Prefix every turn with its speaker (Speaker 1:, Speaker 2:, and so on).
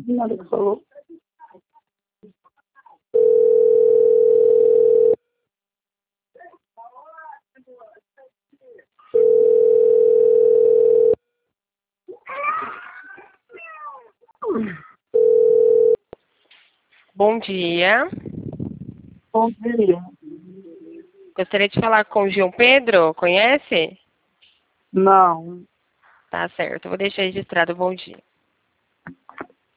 Speaker 1: Nada que falou.
Speaker 2: Bom dia.
Speaker 1: Bom dia.
Speaker 2: Gostaria de falar com o João Pedro, conhece?
Speaker 1: Não.
Speaker 2: Tá certo, vou deixar registrado. Bom dia.